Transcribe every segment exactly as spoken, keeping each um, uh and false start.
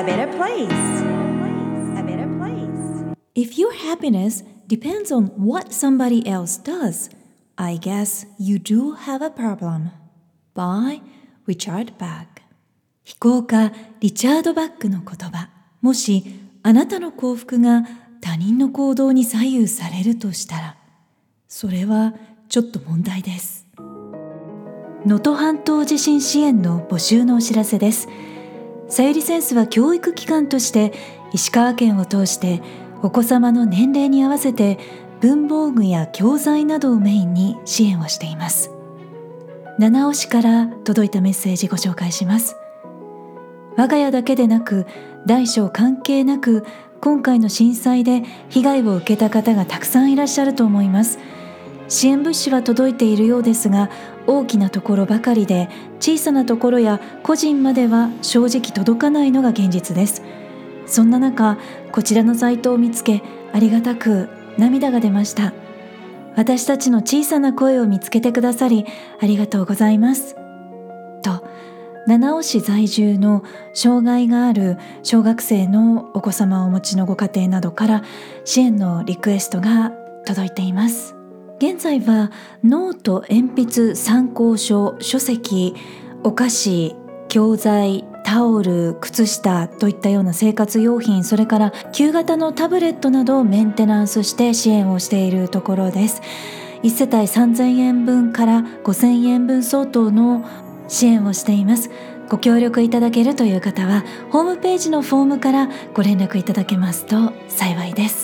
better place. A better place. If your happiness depends on what somebody else does, I guess you do have a problem. By Richard Bach。 飛行家リチャード・バックの言葉。もしあなたの幸福が他人の行動に左右されるとしたら、それはちょっと問題です。能登半島地震支援の募集のお知らせです。さゆりセンスは教育機関として石川県を通してお子様の年齢に合わせて文房具や教材などをメインに支援をしています。七尾市から届いたメッセージご紹介します。我が家だけでなく大小関係なく今回の震災で被害を受けた方がたくさんいらっしゃると思います。支援物資は届いているようですが、大きなところばかりで小さなところや個人までは正直届かないのが現実です。そんな中、こちらのサイトを見つけ、ありがたく涙が出ました。私たちの小さな声を見つけてくださりありがとうございますと、七尾市在住の障害がある小学生のお子様をお持ちのご家庭などから支援のリクエストが届いています。現在はノート、鉛筆、参考書、書籍、お菓子、教材、タオル、靴下といったような生活用品、それから旧型のタブレットなどをメンテナンスして支援をしているところです。いち世帯さんぜんえんぶんからごせんえんぶん相当の支援をしています。ご協力いただけるという方はホームページのフォームからご連絡いただけますと幸いです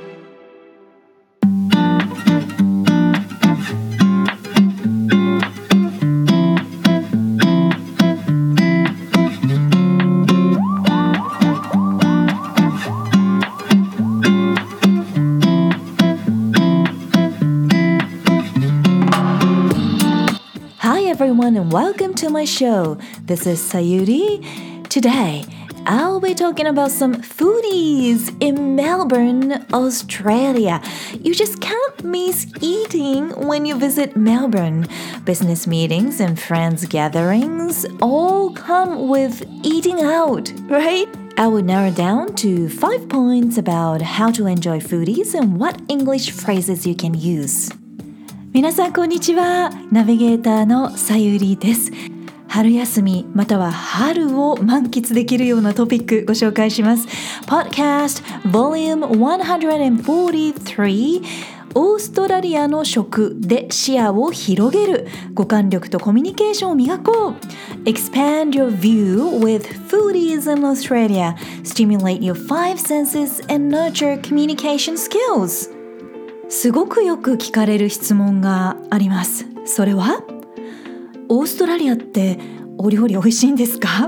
。Everyone and welcome to my show. This is Sayuri. Today, I'll be talking about some foodies in Melbourne, Australia. You just can't miss eating when you visit Melbourne. Business meetings and friends gatherings all come with eating out, right? I will narrow down to five points about how to enjoy foodies and what English phrases you can use.皆さんこんにちは。ナビゲーターのさゆりです。春休みまたは春を満喫できるようなトピックご紹介します。Podcast Volume ひゃくよんじゅうさん、オーストラリアの食で視野を広げる、五感力とコミュニケーションを磨こう。Expand your view with foodies in Australia. Stimulate your five senses and nurture communication skills.すごくよく聞かれる質問があります。それは、オーストラリアってお料理美味しいんですか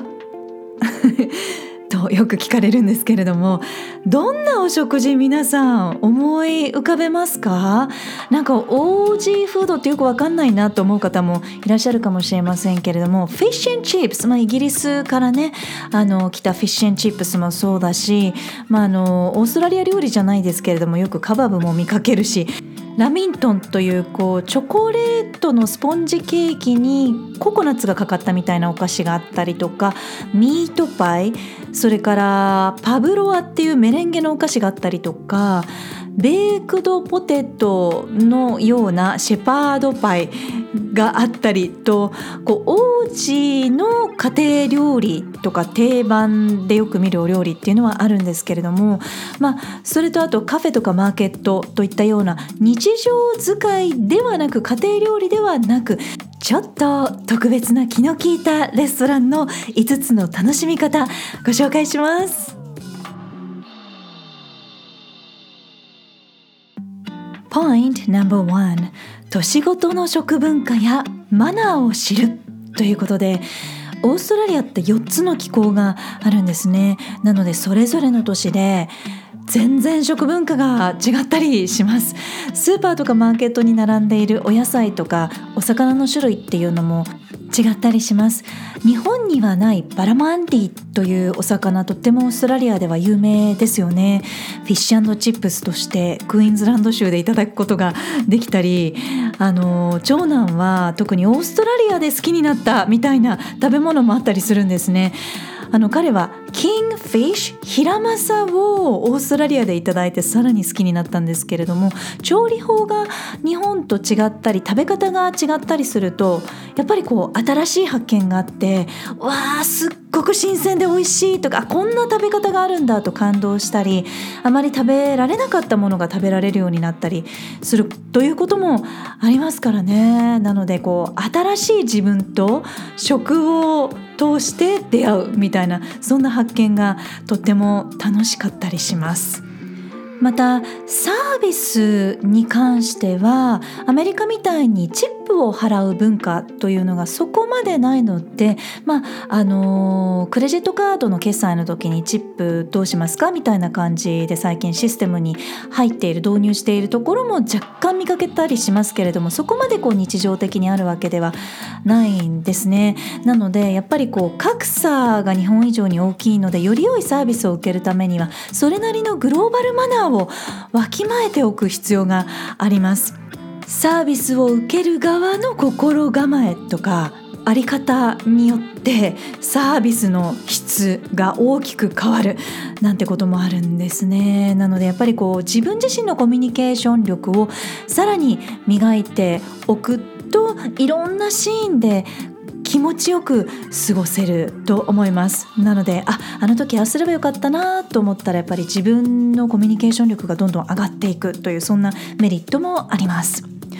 とよく聞かれるんですけれども、どんなお食事皆さん思い浮かべますか？なんかオージーフードってよくわかんないなと思う方もいらっしゃるかもしれませんけれども、フィッシュ&チップス、まあ、イギリスからねあの来たフィッシュ&チップスもそうだし、まあ、あのオーストラリア料理じゃないですけれどもよくカバブも見かけるし、ラミントンというこうチョコレートのスポンジケーキにココナッツがかかったみたいなお菓子があったりとか、ミートパイ、それからパブロアっていうメレンゲのお菓子があったりとか、ベークドポテトのようなシェパードパイがあったりと、こうオージーの家庭料理とか定番でよく見るお料理っていうのはあるんですけれども、まあそれとあとカフェとかマーケットといったような日常使いではなく、家庭料理ではなく、ちょっと特別な気の利いたレストランのいつつの楽しみ方ご紹介します。Point ナンバーワン、年ごとの食文化やマナーを知るということで、オーストラリアってよっつの気候があるんですね。なのでそれぞれの都市で全然食文化が違ったりします。スーパーとかマーケットに並んでいるお野菜とかお魚の種類っていうのも違ったりします。日本にはないバラマンディというお魚、とってもオーストラリアでは有名ですよね。フィッシュ&チップスとしてクイーンズランド州でいただくことができたり、あの長男は特にオーストラリアで好きになったみたいな食べ物もあったりするんですね。あの彼はキングフィッシュ、ヒラマサをオーストラリアでいただいてさらに好きになったんですけれども、調理法が日本と違ったり食べ方が違ったりするとやっぱりこう新しい発見があって、わーすっごく新鮮で美味しいとか、こんな食べ方があるんだと感動したり、あまり食べられなかったものが食べられるようになったりするということもありますからね。なのでこう新しい自分と食を通して出会うみたいな、そんな発見がとっても楽しかったりします。またサービスに関してはアメリカみたいにチップを払う文化というのがそこまでないので、まああのー、クレジットカードの決済の時にチップどうしますかみたいな感じで最近システムに入っている、導入しているところも若干見かけたりしますけれども、そこまでこう日常的にあるわけではないんですね。なのでやっぱりこう格差が日本以上に大きいので、より良いサービスを受けるためにはそれなりのグローバルマナーをわきまえておく必要があります。サービスを受ける側の心構えとかあり方によってサービスの質が大きく変わるなんてこともあるんですね。なのでやっぱりこう自分自身のコミュニケーション力をさらに磨いておくと、いろんなシーンで気持ちよく過ごせると思います。なのであ、あの時ああすればよかったなと思ったらやっぱり自分のコミュニケーション力がどんどん上がっていくという、そんなメリットもあります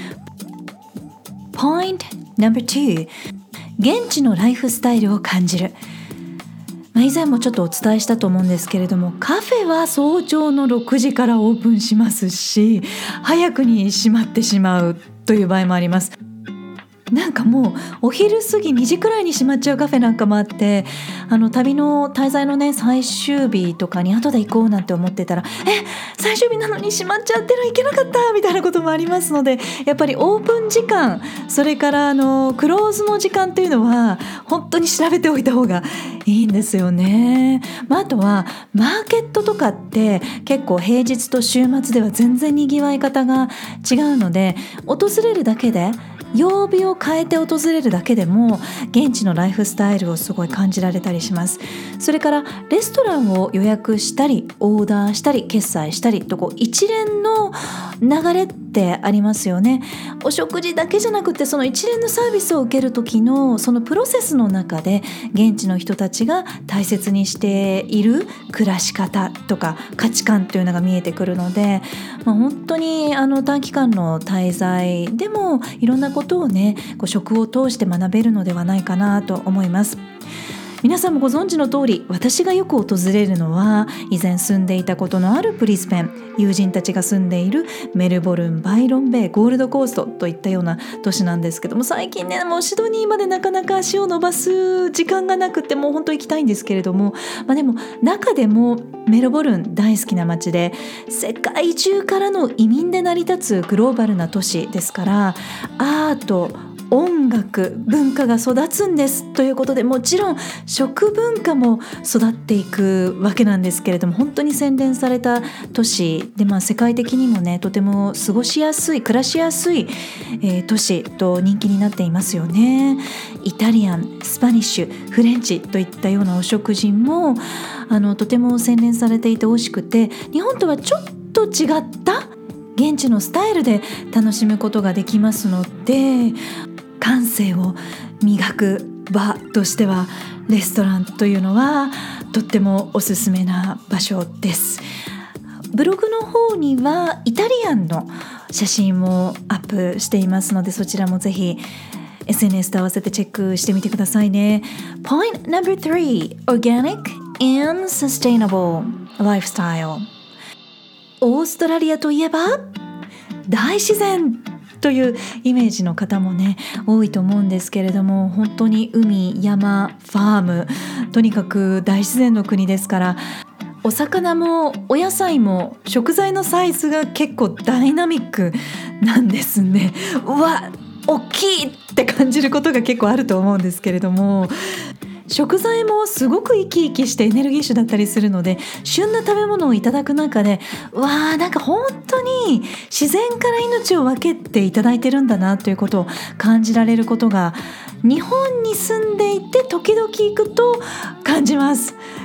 。Point ナンバーツー、現地のライフスタイルを感じる。まあ、以前もちょっとお伝えしたと思うんですけれども、カフェは早朝のろくじからオープンしますし、早くに閉まってしまうという場合もあります。なんかもうお昼過ぎにじくらいに閉まっちゃうカフェなんかもあって、あの旅の滞在のね最終日とかに後で行こうなんて思ってたら、え最終日なのに閉まっちゃってる、行けなかったみたいなこともありますので、やっぱりオープン時間、それからあのクローズの時間っていうのは本当に調べておいた方がいいんですよね。まあ、あとはマーケットとかって結構平日と週末では全然にぎわい方が違うので、訪れるだけで曜日を変えて訪れるだけでも現地のライフスタイルをすごい感じられたりします。それからレストランを予約したりオーダーしたり決済したりと、こう一連の流れってありますよね。お食事だけじゃなくて、その一連のサービスを受ける時のそのプロセスの中で現地の人たちが大切にしている暮らし方とか価値観というのが見えてくるので、まあ、本当にあの短期間の滞在でもいろんなことをね、こう食を通して学べるのではないかなと思います。皆さんもご存知の通り、私がよく訪れるのは以前住んでいたことのあるブリスベン、友人たちが住んでいるメルボルン、バイロンベイ、ゴールドコーストといったような都市なんですけども、最近ねもうシドニーまでなかなか足を伸ばす時間がなくて、もう本当行きたいんですけれども、まあ、でも中でもメルボルン大好きな街で、世界中からの移民で成り立つグローバルな都市ですから、アート、音楽、文化が育つんですということで、もちろん食文化も育っていくわけなんですけれども、本当に洗練された都市で、まあ、世界的にもねとても過ごしやすい、暮らしやすい、えー、都市と人気になっていますよね。イタリアン、スパニッシュ、フレンチといったようなお食事もあのとても洗練されていて美味しくて、日本とはちょっと違った現地のスタイルで楽しむことができますので、感性を磨く場としてはレストランというのはとってもおすすめな場所です。ブログの方にはイタリアンの写真もアップしていますので、そちらもぜひ エスエヌエス と合わせてチェックしてみてくださいね。 Point ナンバースリー Organic and Sustainable Lifestyle。 オーストラリアといえば大自然というイメージの方もね多いと思うんですけれども、本当に海、山、ファーム、とにかく大自然の国ですから、お魚もお野菜も食材のサイズが結構ダイナミックなんですね。うわ、大きいって感じることが結構あると思うんですけれども、食材もすごく生き生きしてエネルギッシュだったりするので、旬な食べ物をいただく中で、うわー、なんか本当に自然から命を分けていただいてるんだなということを感じられることが、日本に住んでいて時々行くと感じます。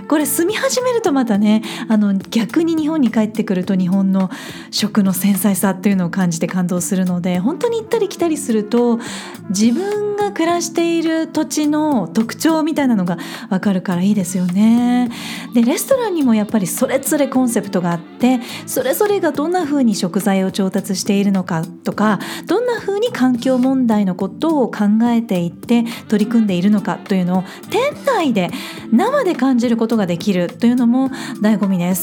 これ住み始めるとまたね、あの逆に日本に帰ってくると日本の食の繊細さっていうのを感じて感動するので、本当に行ったり来たりすると自分が暮らしている土地の特徴みたいなのが分かるからいいですよね。でレストランにもやっぱりそれぞれコンセプトがあって、それぞれがどんな風に食材を調達しているのかとか、どんな風に環境問題のことを考えていって取り組んでいるのかというのを店内で生で感じることができるというのも醍醐味です。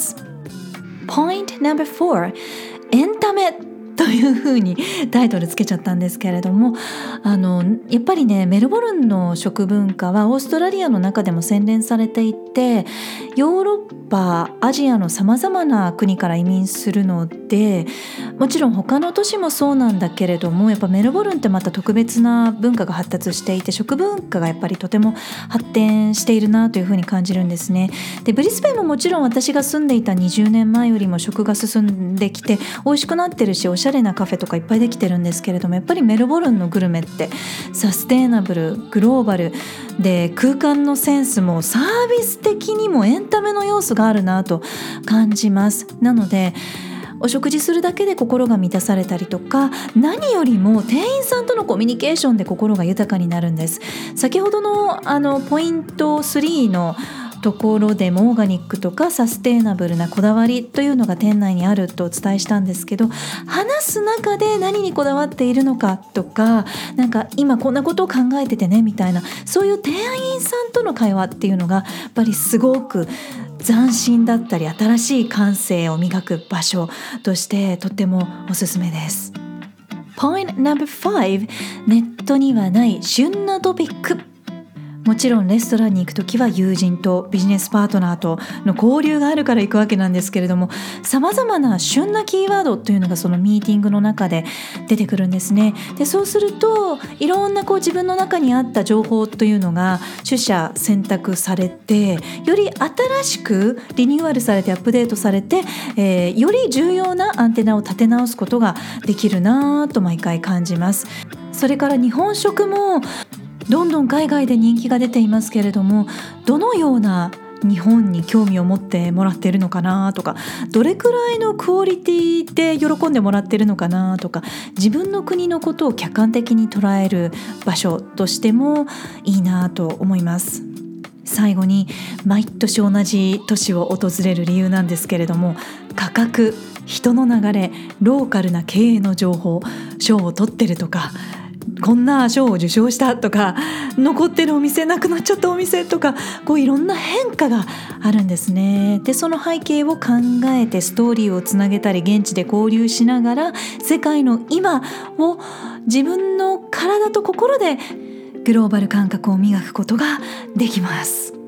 Point number four、 エンタメというふうにタイトルつけちゃったんですけれども、あのやっぱりね、メルボルンの食文化はオーストラリアの中でも洗練されていて、ヨーロッパ、アジアのさまざまな国から移民するので、もちろん他の都市もそうなんだけれども、やっぱメルボルンってまた特別な文化が発達していて、食文化がやっぱりとても発展しているなというふうに感じるんですね。でブリスベンももちろん私が住んでいたにじゅうねんまえよりも食が進んできて美味しくなってるし、おしゃれなカフェとかいっぱいできてるんですけれども、やっぱりメルボルンのグルメってサステイナブル、グローバルで、空間のセンスもサービス的にもエンタメの要素があるなと感じます。なのでお食事するだけで心が満たされたりとか、何よりも店員さんとのコミュニケーションで心が豊かになるんです。先ほどのあのポイントスリーのところでもオーガニックとかサステイナブルなこだわりというのが店内にあるとお伝えしたんですけど、話す中で何にこだわっているのかとか、なんか今こんなことを考えててねみたいな、そういう店員さんとの会話っていうのがやっぱりすごく斬新だったり、新しい感性を磨く場所としてとってもおすすめです。 Point number five、 ネットにはない旬なトピック。もちろんレストランに行くときは友人とビジネスパートナーとの交流があるから行くわけなんですけれども、様々な旬なキーワードというのがそのミーティングの中で出てくるんですね。でそうするといろんなこう自分の中にあった情報というのが取捨選択されて、より新しくリニューアルされてアップデートされて、えー、より重要なアンテナを立て直すことができるなと毎回感じます。それから日本食もどんどん海外で人気が出ていますけれども、どのような日本に興味を持ってもらっているのかなとか、どれくらいのクオリティで喜んでもらっているのかなとか、自分の国のことを客観的に捉える場所としてもいいなと思います。最後に毎年同じ都市を訪れる理由なんですけれども、価格、人の流れ、ローカルな経営の情報、賞を取ってるとか、こんな賞を受賞したとか、残ってるお店、なくなっちゃったお店とか、こういろんな変化があるんですね。でその背景を考えてストーリーをつなげたり、現地で交流しながら世界の今を自分の体と心でグローバル感覚を磨くことができます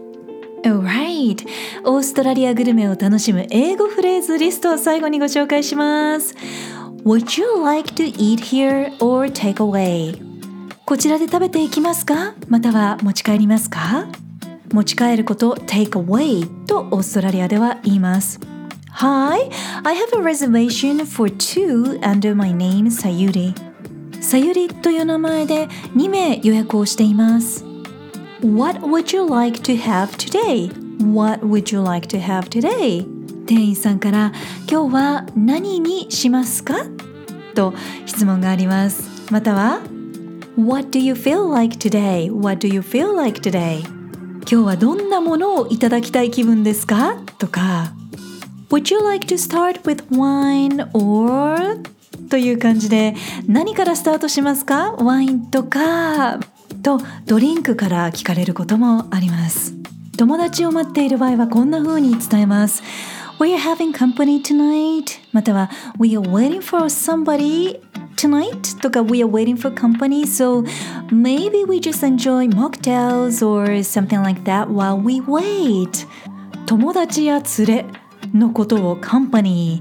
。Alright、 オーストラリアグルメを楽しむ英語フレーズリストを最後にご紹介します。Would you like to eat here or take away? こちらで食べていきますか、または持ち帰りますか。持ち帰ること take away とオーストラリアでは言います。 Hi, I have a reservation for two under my name Sayuri。 Sayuri という名前でにめい予約をしています。 What would you like to have today? What would you like to have today?店員さんから今日は何にしますかと質問があります。または What do you feel like today? What do you feel like today? 今日はどんなものをいただきたい気分ですかとか Would you like to start with wine or? という感じで、何からスタートしますか、ワインとかとドリンクから聞かれることもあります。友達を待っている場合はこんな風に伝えます。We are having company tonight または We are waiting for somebody tonight とか We are waiting for company so maybe we just enjoy mocktails or something like that while we wait。 友達や連れのことをカンパニー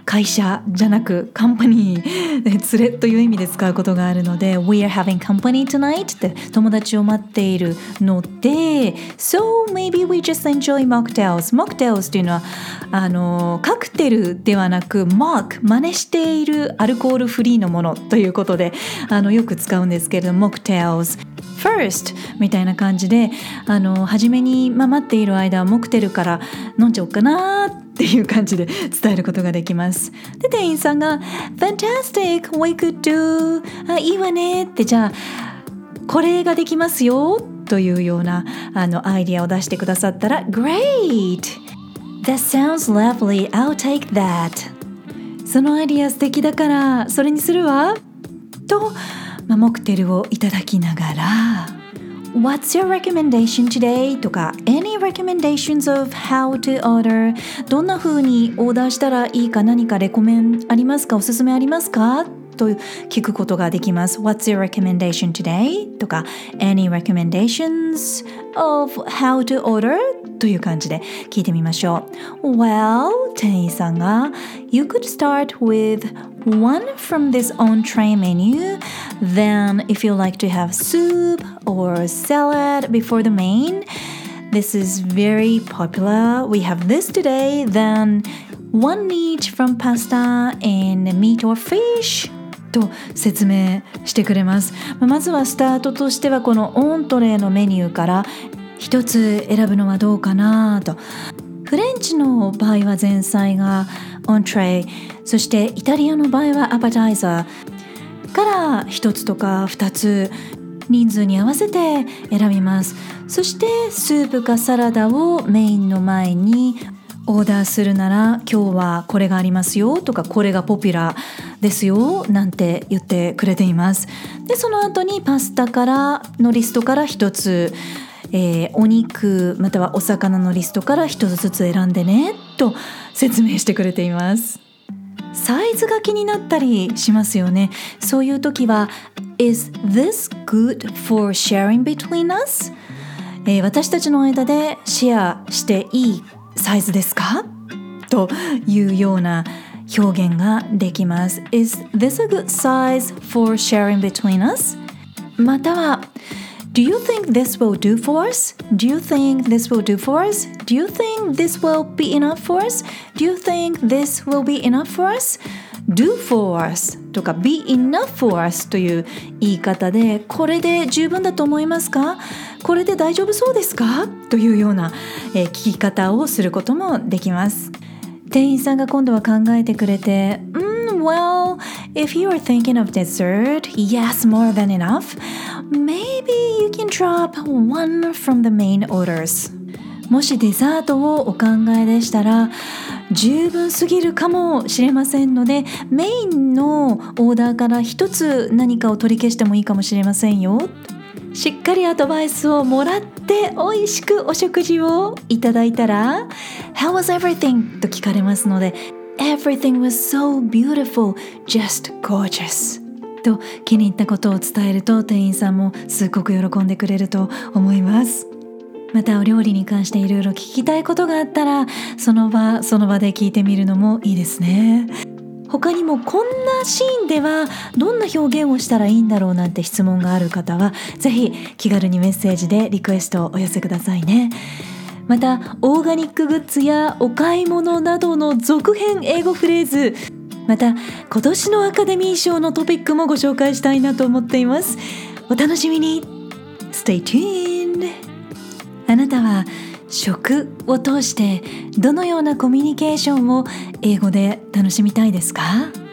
会社じゃなくカンパニー連れという意味で使うことがあるので We are having company tonight って友達を待っているので So maybe we just enjoy mocktails mocktails というのはあのカクテルではなく mock 真似しているアルコールフリーのものということであのよく使うんですけれども mocktails First みたいな感じであの初めに、まあ、待っている間はモクテルから飲んじゃおうかなっていう感じで伝えることができますで店員さんが Fantastic we could do あいいわねってじゃあこれができますよというようなあのアイディアを出してくださったら Great That sounds lovely I'll take that そのアイディア素敵だからそれにするわとまあ、モクテルをいただきながら What's your recommendation today? とか Any recommendations of how to order? どんな風にオーダーしたらいいか何かレコメンありますかおすすめありますかと聞くことができます What's your recommendation today? とか Any recommendations of how to order? という感じで聞いてみましょう Well, 店員さんが You could start with one from this entree menu Then if you like to have soup or salad before the main This is very popular We have this today Then one each from pasta and meat or fishと説明してくれますまずはスタートとしてはこのオントレーのメニューから一つ選ぶのはどうかなとフレンチの場合は前菜がオントレーそしてイタリアの場合はアパタイザーから一つとか二つ人数に合わせて選びますそしてスープかサラダをメインの前にオーダーするなら今日はこれがありますよとかこれがポピュラーですよなんて言ってくれていますでその後にパスタからのリストから一つ、えー、お肉またはお魚のリストから一つずつ選んでねと説明してくれていますサイズが気になったりしますよねそういう時は Is this good for sharing between us? えー、私たちの間でシェアしていいサイズですかというような表現ができます Is this a good size for sharing between us? または Do you think this will do for us? Do you think this will do for us? Do you think this will be enough for us? Do you think this will be enough for us? Do for us とか be enough for us という言い方でこれで十分だと思いますかこれで大丈夫そうですかというような、えー、聞き方をすることもできます店員さんが今度は考えてくれて、mm, Well, if you are thinking of dessert, yes, more than enough. Maybe you can drop one from the main orders. もしデザートをお考えでしたら、十分すぎるかもしれませんので、メインのオーダーから一つ何かを取り消してもいいかもしれませんよ。しっかりアドバイスをもらって美味しくお食事をいただいたら How was everything? と聞かれますので Everything was so beautiful, just gorgeous と気に入ったことを伝えると店員さんもすごく喜んでくれると思いますまたお料理に関していろいろ聞きたいことがあったらその場その場で聞いてみるのもいいですね他にもこんなシーンではどんな表現をしたらいいんだろうなんて質問がある方はぜひ気軽にメッセージでリクエストをお寄せくださいねまたオーガニックグッズやお買い物などの続編英語フレーズまた今年のアカデミー賞のトピックもご紹介したいなと思っていますお楽しみに Stay tuned あなたは食を通してどのようなコミュニケーションを英語で楽しみたいですか？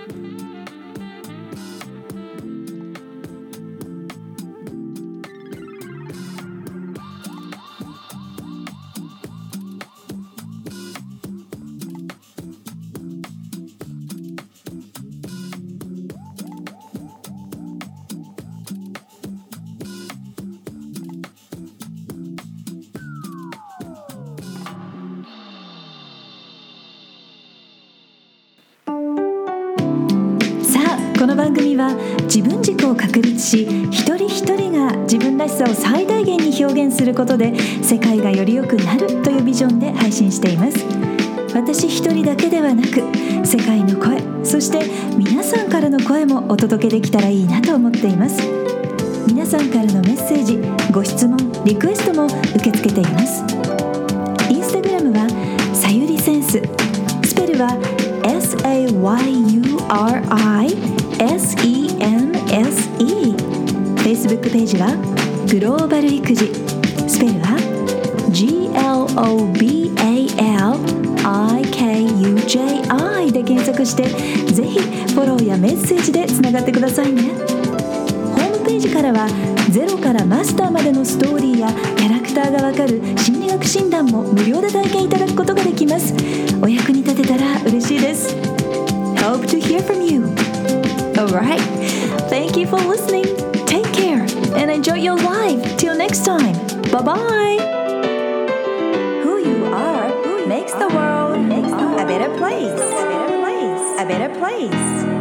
この番組は自分軸を確立し一人一人が自分らしさを最大限に表現することで世界がより良くなるというビジョンで配信しています私一人だけではなく、世界の声、そして皆さんからの声もお届けできたらいいなと思っています。皆さんからのメッセージ、ご質問、リクエストも受け付けています。インスタグラムはさゆりセンス、スペルは エス エー ワイ ユー アール アイ エス イー エヌ エス イー。 Facebook ページはグローバル育児、スペルは ジー エル オー ビー エー エル アイ ケー ユー ジェー アイ で検索して、ぜひフォローやメッセージでつながってくださいね。ホームページからはゼロからマスターまでのストーリーやキャラクターがわかる心理学診断も無料で体験いただくことができます。お役に立てたら嬉しいです。 Hope to hear from you. Alright, thank you for listening. Take care and enjoy your life. Till next time. Bye bye. Who you are makes the world a better place. A better place. A better place.